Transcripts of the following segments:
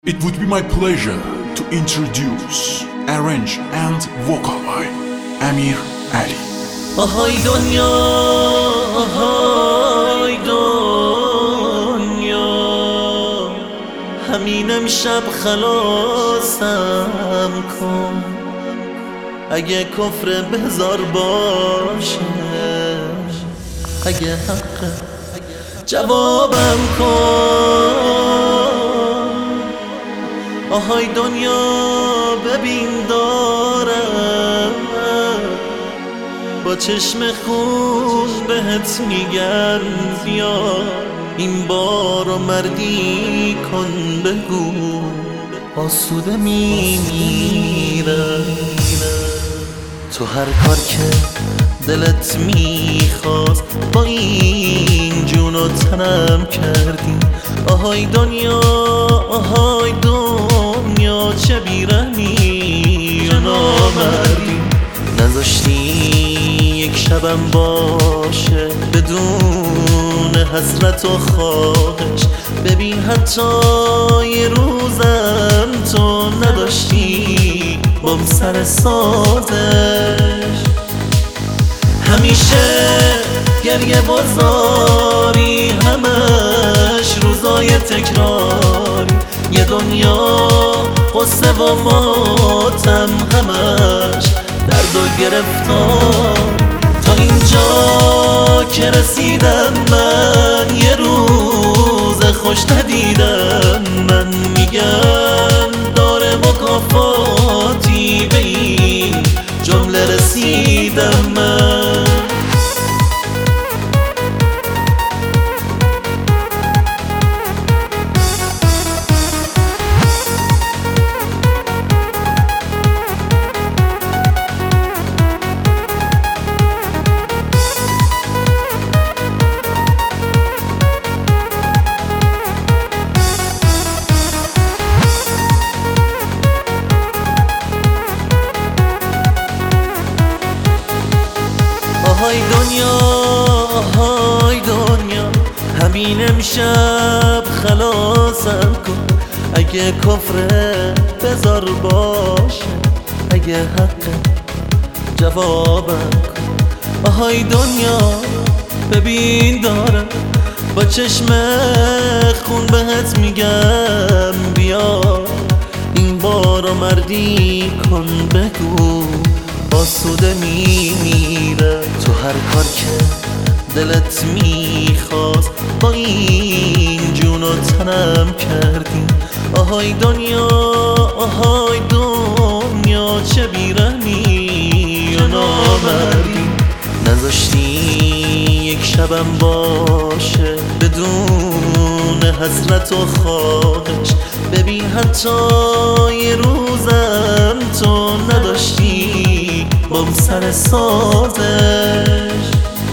It would be my pleasure to introduce, arrange and vocal by Amir Ali. آهای دنیا، آهای دنیا، همین امشب خلاصم کن. اگه کفر بذار باشه، اگه حق جوابم کن. آهای دنیا ببین دارم با چشم خون بهت میگن بیا، این بارو مردی کن، بگو آسوده میمیرم. تو هر کار که دلت میخواست با این جون و تنم کردی. آهای دنیا، آهای دنیا، چه بیرحمی و نامردی. نذاشتی یک شبم باشه بدون حسرت و خواهش. ببین حتی یه روزم تو نداشتی بام سر سازش. همیشه گریه بازاری، همش روزای تکراری. یه دنیا قصه و ماتم، همش درد و گرفتار. تا اینجا که رسیدم من یه روز خوش ندیدم. من میگم داره مکافاتی، به این جمله رسیدم من. آهای دنیا، آهای دنیا، همین امشب خلاصم کن. اگه کفره بذار باشه، اگه حق جوابم کن. آهای دنیا ببین دارم با چشم خون بهت میگم بیا، این بارو مردی کن، بگو آسوده میمیره. تو هر کار که دلت میخواست با این جون و تنم کردی. آهای دنیا، آهای دنیا، چه بیرحمی و نامردی. نذاشتی یک شبم باشه بدون حسرت و خواهش. ببین حتی یه روزم تو نداشتی بام سر سازش.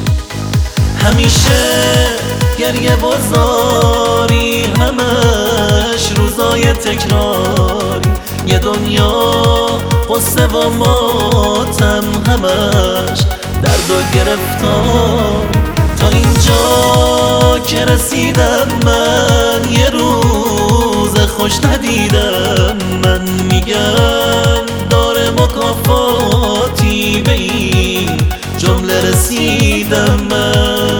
همیشه گریه بازاری، همش روزای تکراری. یه دنیا قصه و ماتم، همش درد و گرفتار. تا اینجا که رسیدم من یه روز خوش ندیدم. من میگم داره مکافاتی، به این جمله رسیدم من.